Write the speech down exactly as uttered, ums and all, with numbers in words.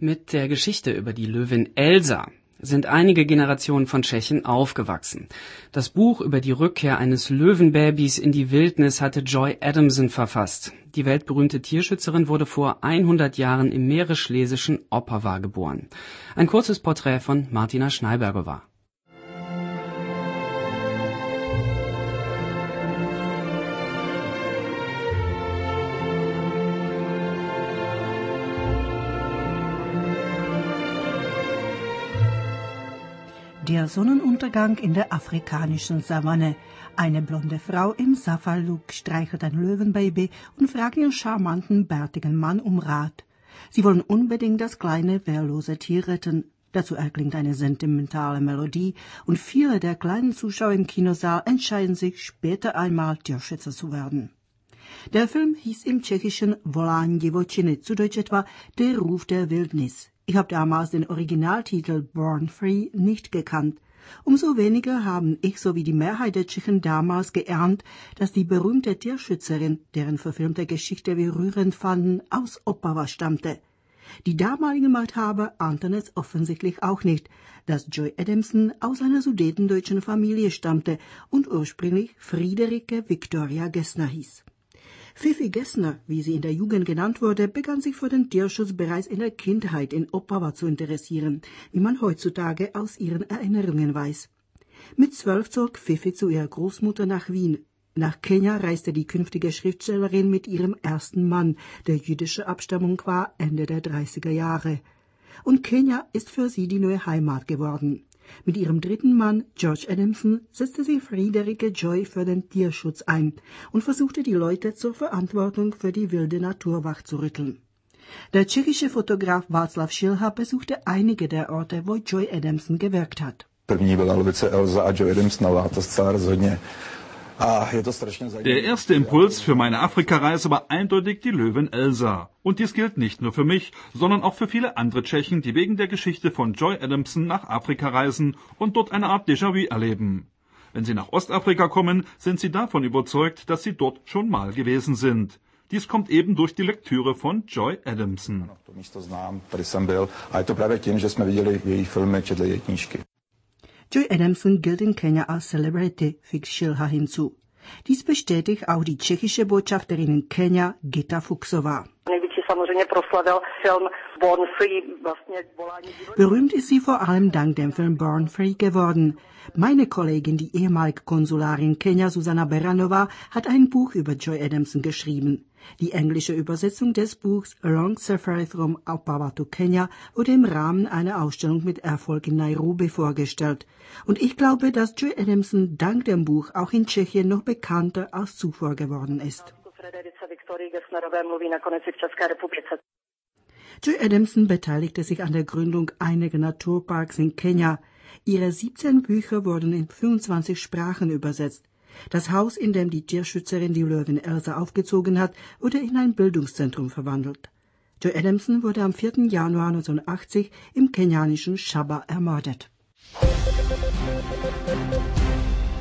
Mit der Geschichte über die Löwin Elsa sind einige Generationen von Tschechen aufgewachsen. Das Buch über die Rückkehr eines Löwenbabys in die Wildnis hatte Joy Adamson verfasst. Die weltberühmte Tierschützerin wurde vor hundert Jahren im mährisch-schlesischen Opava geboren. Ein kurzes Porträt von Martina Schneiberger. Der Sonnenuntergang in der afrikanischen Savanne. Eine blonde Frau im Safari-Look streichelt ein Löwenbaby und fragt ihren charmanten, bärtigen Mann um Rat. Sie wollen unbedingt das kleine, wehrlose Tier retten. Dazu erklingt eine sentimentale Melodie und viele der kleinen Zuschauer im Kinosaal entscheiden sich, später einmal Tierschützer zu werden. Der Film hieß im Tschechischen Volání divočiny, zu Deutsch etwa Der Ruf der Wildnis. Ich habe damals den Originaltitel Born Free nicht gekannt. Umso weniger haben ich sowie die Mehrheit der Tschechen damals geahnt, dass die berühmte Tierschützerin, deren verfilmte Geschichte wir rührend fanden, aus Opava stammte. Die damaligen Machthaber ahnten es offensichtlich auch nicht, dass Joy Adamson aus einer sudetendeutschen Familie stammte und ursprünglich Friederike Victoria Gessner hieß. Fifi Gessner, wie sie in der Jugend genannt wurde, begann sich für den Tierschutz bereits in der Kindheit in Opava zu interessieren, wie man heutzutage aus ihren Erinnerungen weiß. Mit zwölf zog Fifi zu ihrer Großmutter nach Wien. Nach Kenia reiste die künftige Schriftstellerin mit ihrem ersten Mann, der jüdischer Abstammung war, Ende der dreißiger Jahre. Und Kenia ist für sie die neue Heimat geworden. Mit ihrem dritten Mann, George Adamson, setzte sich Friederike Joy für den Tierschutz ein und versuchte, die Leute zur Verantwortung für die wilde Natur wachzurütteln. Der tschechische Fotograf Václav Šilha besuchte einige der Orte, wo Joy Adamson gewirkt hat. První byla Lovice Elsa a Joy Adamsonová, to zcela rozhodně. Der erste Impuls für meine Afrikareise war eindeutig die Löwin Elsa. Und dies gilt nicht nur für mich, sondern auch für viele andere Tschechen, die wegen der Geschichte von Joy Adamson nach Afrika reisen und dort eine Art Déjà-vu erleben. Wenn sie nach Ostafrika kommen, sind sie davon überzeugt, dass sie dort schon mal gewesen sind. Dies kommt eben durch die Lektüre von Joy Adamson. Joy Adamson gilt in Kenia als Celebrity, fügt Šilha hinzu. Dies bestätigt auch die tschechische Botschafterin in Kenia, Gita Fuchsová. Berühmt ist sie vor allem dank dem Film Born Free geworden. Meine Kollegin, die ehemalige Konsularin Kenia, Susanna Beranova, hat ein Buch über Joy Adamson geschrieben. Die englische Übersetzung des Buchs A Long Safari from Opava to Kenya wurde im Rahmen einer Ausstellung mit Erfolg in Nairobi vorgestellt. Und ich glaube, dass Joy Adamson dank dem Buch auch in Tschechien noch bekannter als zuvor geworden ist. Joy Adamson beteiligte sich an der Gründung einiger Naturparks in Kenia. Ihre siebzehn Bücher wurden in fünfundzwanzig Sprachen übersetzt. Das Haus, in dem die Tierschützerin die Löwin Elsa aufgezogen hat, wurde in ein Bildungszentrum verwandelt. Joy Adamson wurde am vierten Januar neunzehnhundertachtzig im kenianischen Shaba ermordet.